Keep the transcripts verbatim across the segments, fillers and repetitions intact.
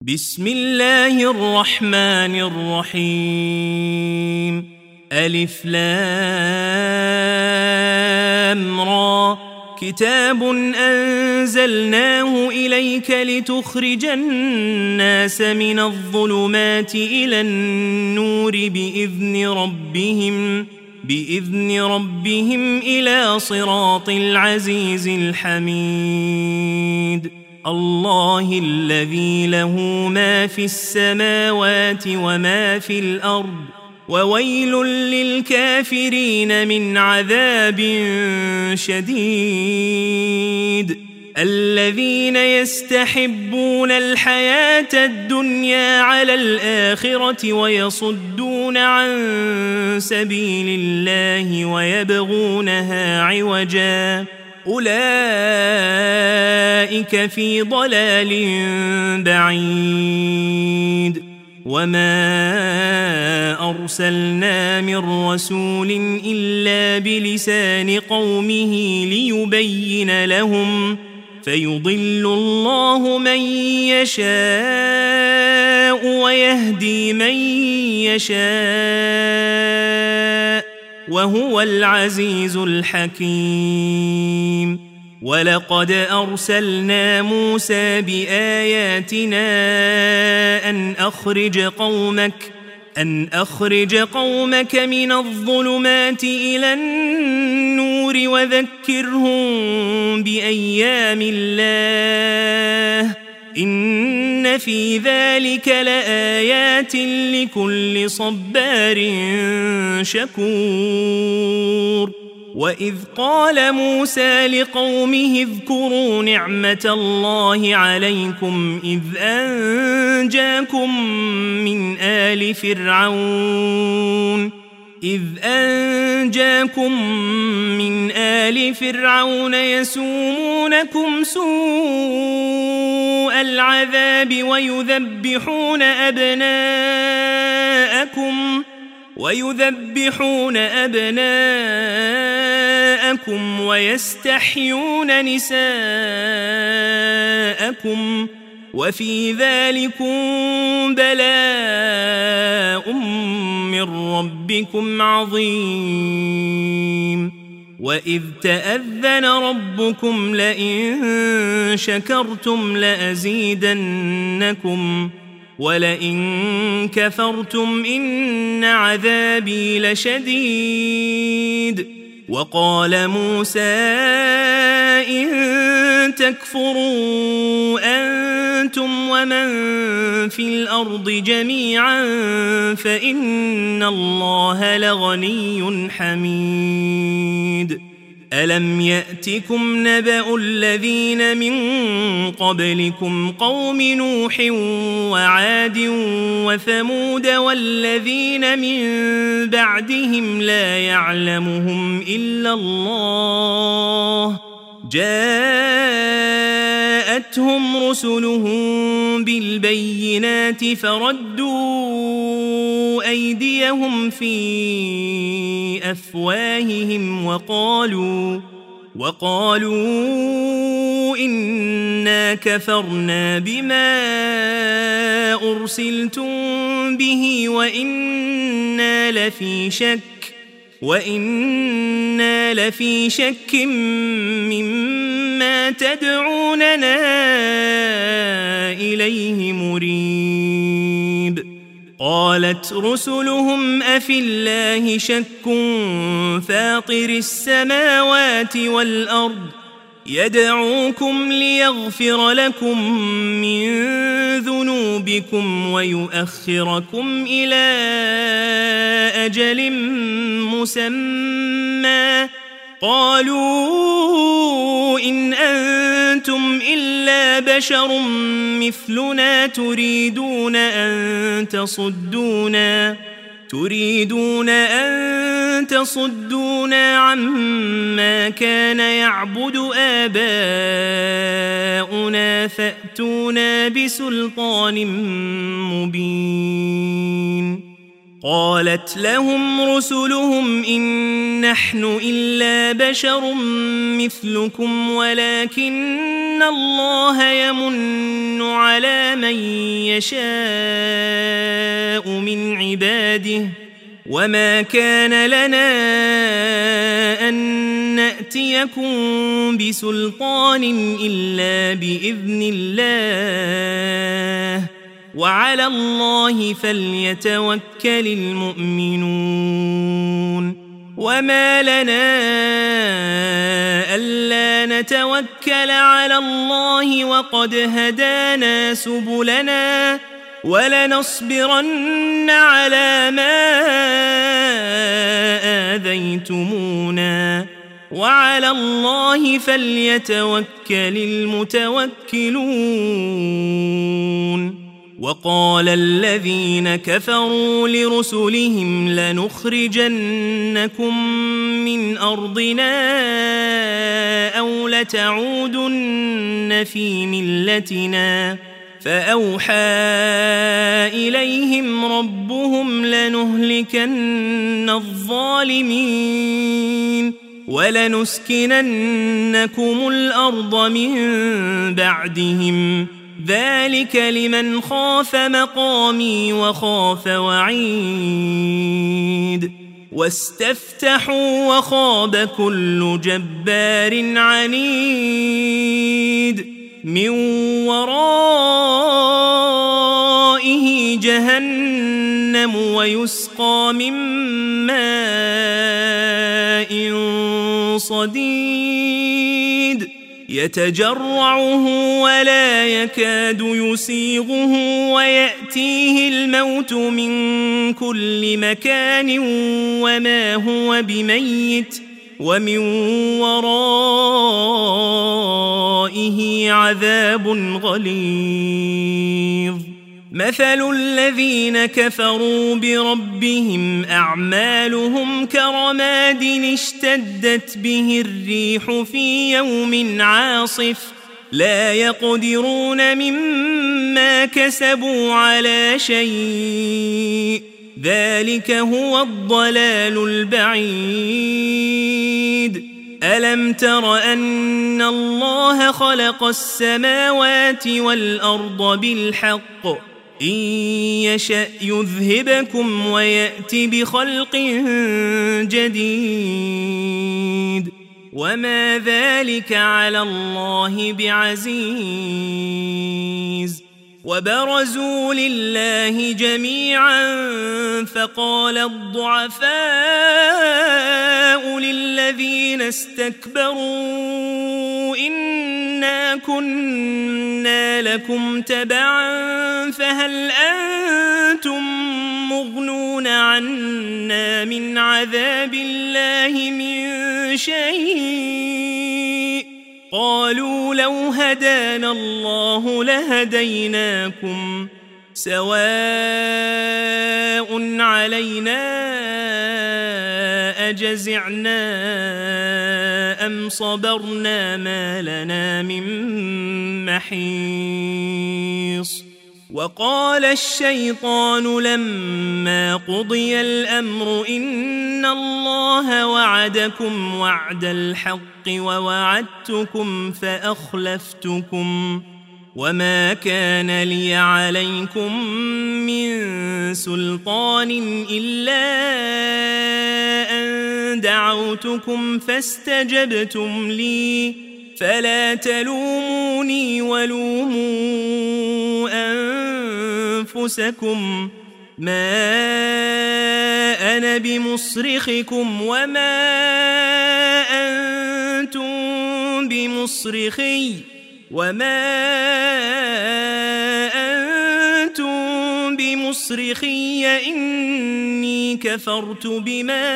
بسم الله الرحمن الرحيم ألف لام را كتاب أنزلناه إليك لتخرج الناس من الظلمات إلى النور بإذن ربهم بإذن ربهم إلى صراط العزيز الحميد الله الذي له ما في السماوات وما في الأرض وويل للكافرين من عذاب شديد الذين يستحبون الحياة الدنيا على الآخرة ويصدون عن سبيل الله ويبغونها عوجا أولئك في ضلال بعيد وما أرسلنا من رسول إلا بلسان قومه ليبين لهم فيضل الله من يشاء ويهدي من يشاء وهو العزيز الحكيم ولقد أرسلنا موسى بآياتنا أن أخرج قومك أن أخرج قومك من الظلمات إلى النور وذكرهم بأيام الله إن في ذلك لآيات لكل صبار شكور وإذ قال موسى لقومه اذكروا نعمة الله عليكم إذ أنجاكم من آل فرعون إذ أنجاكم من آل فرعون يسومونكم سوء العذاب ويذبحون أبناءكم ويذبحون أبناءكم ويستحيون نساءكم وفي ذلكم بلاء من ربكم عظيم وإذ تأذن ربكم لئن شكرتم لأزيدنكم ولئن كفرتم إن عذابي لشديد وقال موسى إن تكفروا أنتم ومن في الأرض جميعا فإن الله لغني حميد ألم يأتكم نبأ الذين من قبلكم قوم نوح وعاد وثمود والذين من بعدهم لا يعلمهم إلا الله جاءتهم رسلهم بالبينات فردوا أيديهم في أفواههم وقالوا وقالوا إنا كفرنا بما أرسلتم به وإنا لفي شك وإنا لفي شك مما تدعوننا إليه مريب قالت رسلهم أفي الله شك فاطر السماوات والأرض يدعوكم ليغفر لكم من ذنوبكم ويؤخركم إلى أجل مسمى قالوا إن أنتم إلا بشر مثلنا تريدون أن تصدونا تريدون أن تصدونا عما كان يعبد آباؤنا فأتونا بسلطان مبين قالت لهم رسلهم إن نحن إلا بشر مثلكم ولكن الله يمن على من يشاء من عباده وما كان لنا أن نأتيكم بسلطان إلا بإذن الله وعلى الله فليتوكل المؤمنون وما لنا ألا نتوكل على الله وقد هدانا سبلنا ولنصبرن على ما آذيتمونا وعلى الله فليتوكل المتوكلون وقال الذين كفروا لرسلهم لنخرجنكم من أرضنا أو لتعودن في ملتنا فأوحى إليهم ربهم لنهلكن الظالمين ولنسكننكم الأرض من بعدهم ذلك لمن خاف مقامي وخاف وعيد واستفتحوا وخاب كل جبار عنيد من ورائه جهنم ويسقى من ماء صديد يتجرعه ولا يكاد يسيغه ويأتيه الموت من كل مكان وما هو بميت ومن ورائه عذاب غليظ مثل الذين كفروا بربهم أعمالهم كرماد اشتدت به الريح في يوم عاصف لا يقدرون مما كسبوا على شيء ذلك هو الضلال البعيد ألم تر أن الله خلق السماوات والأرض بالحق إن يشأ يذهبكم ويأتي بخلق جديد وما ذلك على الله بعزيز وبرزوا لله جميعا فقال الضعفاء للذين استكبروا إنا كنا لكم تبعا فهل أنتم مغنون عنا من عذاب الله من شيء قالوا لو هدانا الله لهديناكم سواء علينا أجزعنا أم صبرنا ما لنا من محيص وقال الشيطان لما قضي الأمر إن الله وعدكم وعد الحق ووعدتكم فأخلفتكم وما كان لي عليكم من سلطان إلا أن دعوتكم فاستجبتم لي فلا تلوموني ولوموا أنفسكم ما أنا بمصرخكم وما أنتم بمصرخي وما أنتم بمصرخي إني كفرت بما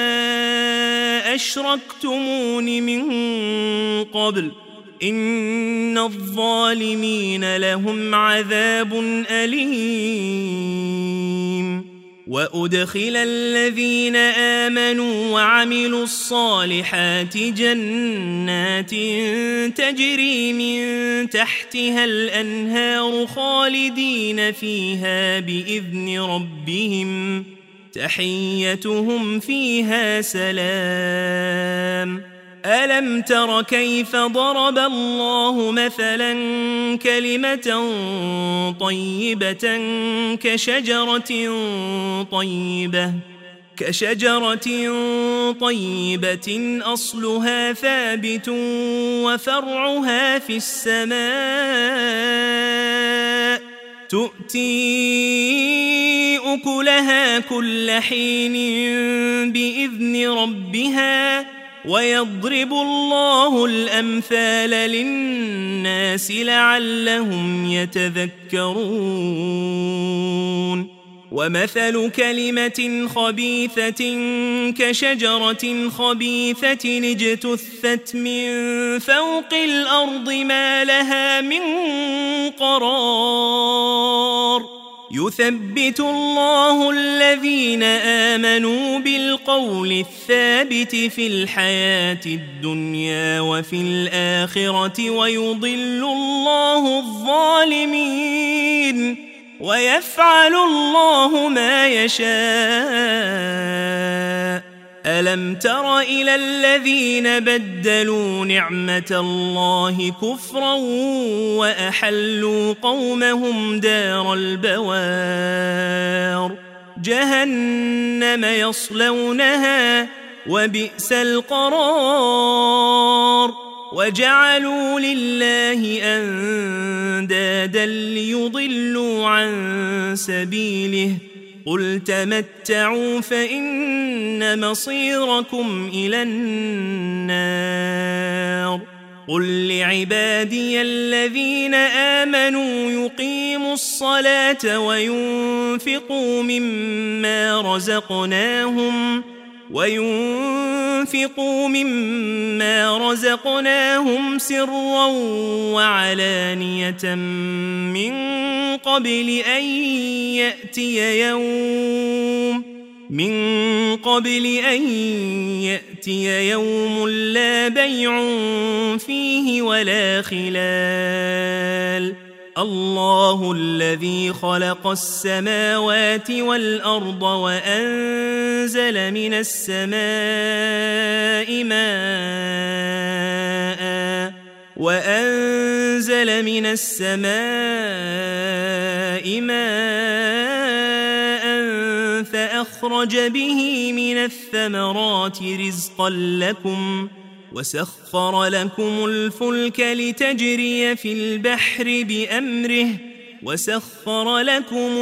أشركتمون من قبل إن الظالمين لهم عذاب أليم وأدخل الذين آمنوا وعملوا الصالحات جنات تجري من تحتها الأنهار خالدين فيها بإذن ربهم تحيتهم فيها سلام ألم تر كيف ضرب الله مثلا كلمة طيبة كشجرة طيبة كشجرة طيبة أصلها ثابت وفرعها في السماء تؤتي أكلها كل حين بإذن ربها ويضرب الله الأمثال للناس لعلهم يتذكرون ومثل كلمة خبيثة كشجرة خبيثة اجتثت من فوق الأرض ما لها من قرار يثبت الله الذين آمنوا بالقول الثابت في الحياة الدنيا وفي الآخرة ويضل الله الظالمين ويفعل الله ما يشاء ألم تر إلى الذين بدلوا نعمة الله كفرا وأحلوا قومهم دار البوار جهنم يصلونها وبئس القرار وجعلوا لله أندادا ليضلوا عن سبيله قل تمتعوا فإن مصيركم إلى النار قل لعبادي الذين آمنوا يقيموا الصلاة وينفقوا مما رزقناهم وينفقوا مما رزقناهم سرا وعلانية من قبل أن يأتي يوم من قبل أن يأتي يوم لا بيع فيه ولا خلال الله الذي خلق السماوات والأرض وأنزل من السماء ماء وأنزل من السماء ماء فأخرج به من الثمرات رزقا لكم وسخر لكم الفلك لتجري في البحر بأمره وسخر لكم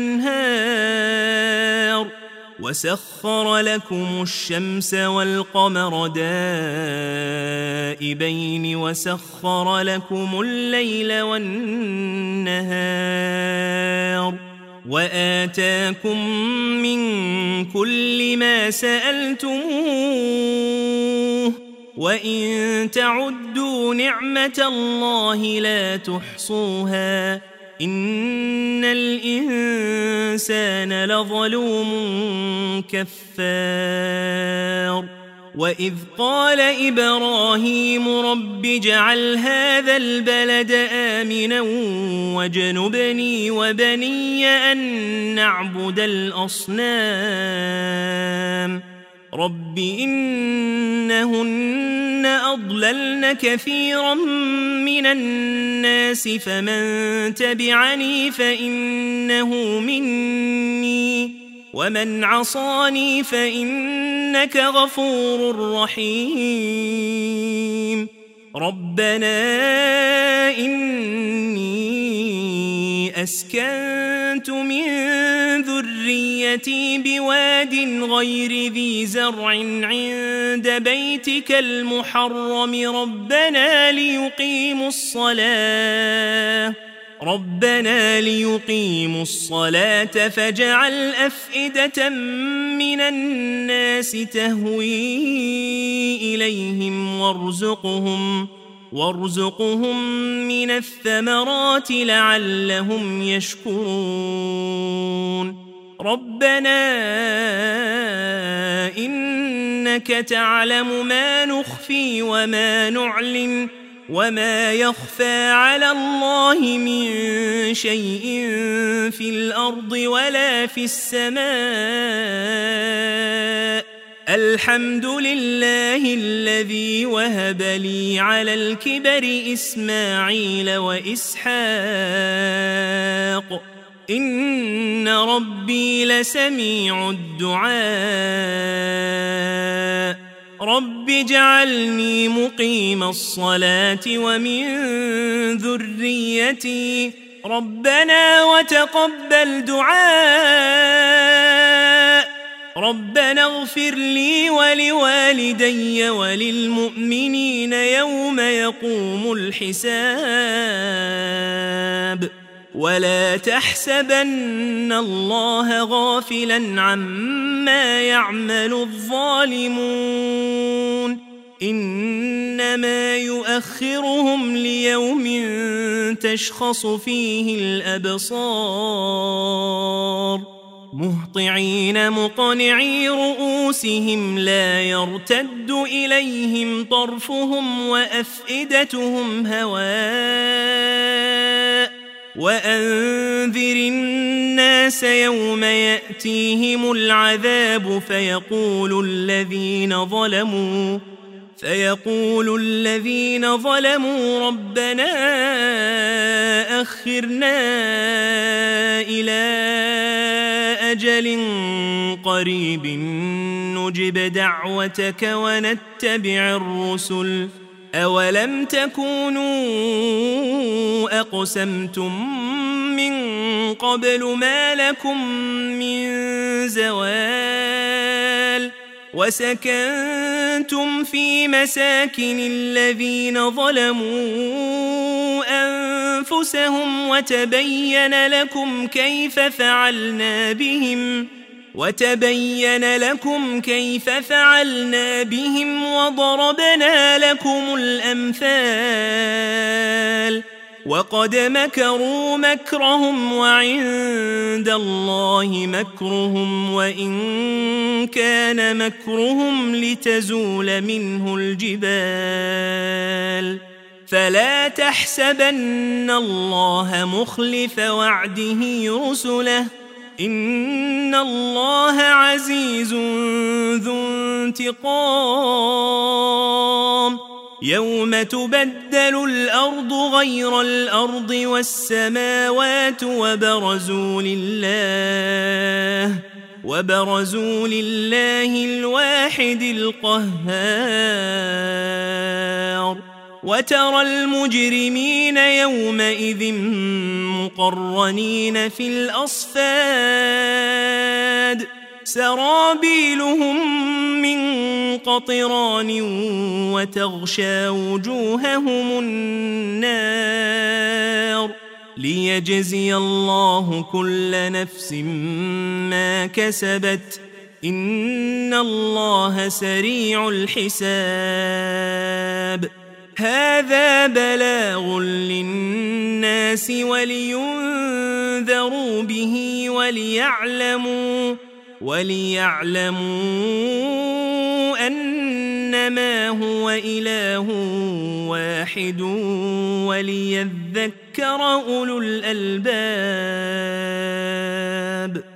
الأنهار وسخر لكم الشمس والقمر دائبين وسخر لكم الليل والنهار وآتاكم من كل ما سألتموه وإن تعدوا نعمة الله لا تحصوها إن الإنسان لظلوم كفار وإذ قال إبراهيم رب اجعل هذا البلد آمنا واجنبني وبني أن نعبد الأصنام رب إنهن أضللن كثيرا من الناس فمن تبعني فإنه مني ومن عصاني فإنك غفور رحيم ربنا إني أسكنت من ذريتي بواد غير ذي زرع عند بيتك المحرم ربنا ليقيموا الصلاة ربنا ليقيموا الصلاة فاجعل أفئدة من الناس تهوي إليهم وارزقهم وارزقهم من الثمرات لعلهم يشكرون ربنا إنك تعلم ما نخفي وما نعلن وما يخفى على الله من شيء في الأرض ولا في السماء. الحمد لله الذي وهب لي على الكبر إسماعيل وإسحاق إن ربي لسميع الدعاء. رب اجعلني مقيم الصلاة ومن ذريتي ربنا وتقبل دعاء. ربنا اغفر لي ولوالدي وللمؤمنين يوم يقوم الحساب. ولا تحسبن الله غافلا عما يعمل الظالمون إنما يؤخرهم ليوم تشخص فيه الأبصار مهطعين مقنعي رؤوسهم لا يرتد إليهم طرفهم وأفئدتهم هواء. وأنذر الناس يوم يأتيهم العذاب فيقول الذين ظلموا فيقول الذين ظلموا ربنا أخرنا إلى أجل قريب نجب دعوتك ونتبع الرسل أولم تكونوا أقسمتم من قبل ما لكم من زوال وسكنتم في مساكن الذين ظلموا أنفسهم وتبين لكم كيف فعلنا بهم وتبين لكم كيف فعلنا بهم وضربنا لكم الأمثال وقد مكروا مكرهم وعند الله مكرهم وإن كان مكرهم لتزول منه الجبال فلا تحسبن الله مخلف وعده رسله إن الله عزيز ذو انتقام يوم تبدل الأرض غير الأرض والسماوات وبرزوا لله وبرزوا لله الواحد القهار وترى المجرمين يومئذ مقرنين في الأصفاد سرابيلهم من قطران وتغشى وجوههم النار ليجزي الله كل نفس ما كسبت إن الله سريع الحساب هذا بلاغ للناس ولينذروا به وليعلموا وليعلموا أنما هو إله واحد وليذكر أولو الألباب.